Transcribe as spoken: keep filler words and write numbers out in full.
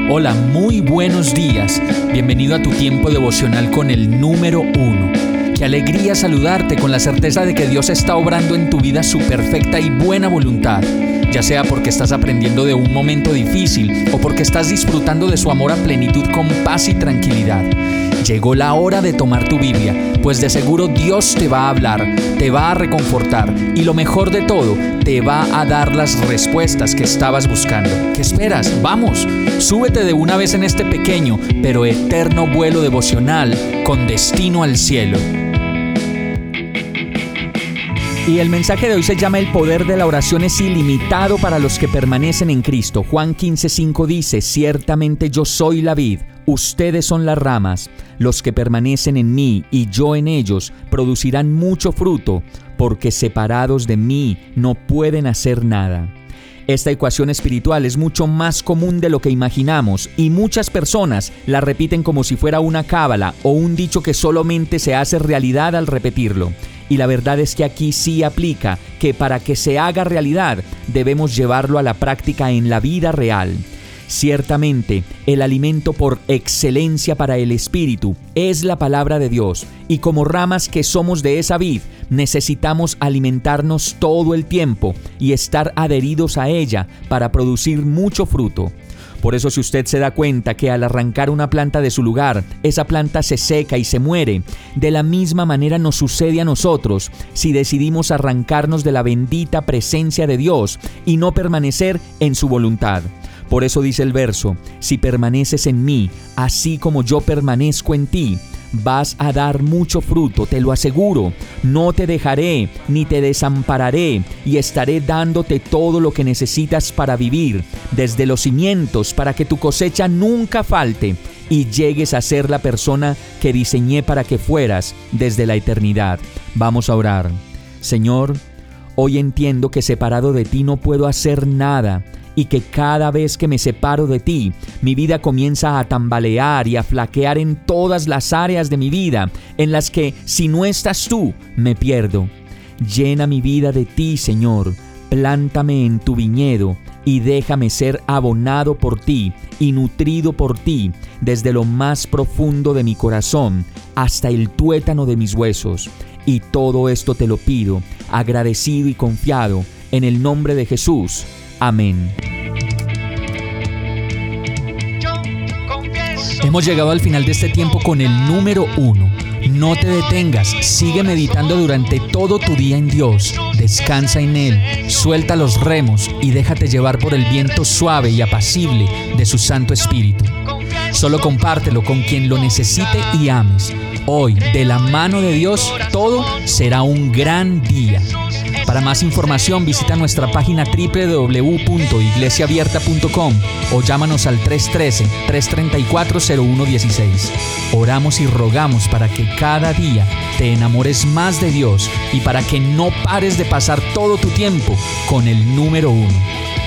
Hola, muy buenos días. Bienvenido a tu tiempo devocional con el número uno. Qué alegría saludarte con la certeza de que Dios está obrando en tu vida su perfecta y buena voluntad, ya sea porque estás aprendiendo de un momento difícil o porque estás disfrutando de su amor a plenitud con paz y tranquilidad. Llegó la hora de tomar tu Biblia, pues de seguro Dios te va a hablar, te va a reconfortar y lo mejor de todo, te va a dar las respuestas que estabas buscando. ¿Qué esperas? ¡Vamos! Súbete de una vez en este pequeño pero eterno vuelo devocional con destino al cielo. Y el mensaje de hoy se llama El poder de la oración es ilimitado para los que permanecen en Cristo. Juan quince cinco dice: ciertamente yo soy la vid, ustedes son las ramas. Los que permanecen en mí y yo en ellos producirán mucho fruto, porque separados de mí no pueden hacer nada. Esta ecuación espiritual es mucho más común de lo que imaginamos y muchas personas la repiten como si fuera una cábala o un dicho que solamente se hace realidad al repetirlo. Y la verdad es que aquí sí aplica que para que se haga realidad debemos llevarlo a la práctica en la vida real. Ciertamente, el alimento por excelencia para el espíritu es la palabra de Dios, y como ramas que somos de esa vid, necesitamos alimentarnos todo el tiempo y estar adheridos a ella para producir mucho fruto. Por eso, si usted se da cuenta que al arrancar una planta de su lugar, esa planta se seca y se muere, de la misma manera nos sucede a nosotros si decidimos arrancarnos de la bendita presencia de Dios y no permanecer en su voluntad. Por eso dice el verso: si permaneces en mí, así como yo permanezco en ti, vas a dar mucho fruto, te lo aseguro. No te dejaré ni te desampararé y estaré dándote todo lo que necesitas para vivir, desde los cimientos, para que tu cosecha nunca falte y llegues a ser la persona que diseñé para que fueras desde la eternidad. Vamos a orar. Señor, hoy entiendo que separado de ti no puedo hacer nada, y que cada vez que me separo de ti, mi vida comienza a tambalear y a flaquear en todas las áreas de mi vida, en las que, si no estás tú, me pierdo. Llena mi vida de ti, Señor. Plántame en tu viñedo y déjame ser abonado por ti y nutrido por ti desde lo más profundo de mi corazón hasta el tuétano de mis huesos. Y todo esto te lo pido, agradecido y confiado, en el nombre de Jesús. Amén. Hemos llegado al final de este tiempo con el número uno. No te detengas, sigue meditando durante todo tu día en Dios. Descansa en Él, suelta los remos y déjate llevar por el viento suave y apacible de su Santo Espíritu. Solo compártelo con quien lo necesite y ames. Hoy, de la mano de Dios, todo será un gran día. Para más información visita nuestra página doble u doble u doble u punto iglesia abierta punto com o llámanos al tres uno tres, tres tres cuatro, cero uno uno seis. Oramos y rogamos para que cada día te enamores más de Dios y para que no pares de pasar todo tu tiempo con el número uno.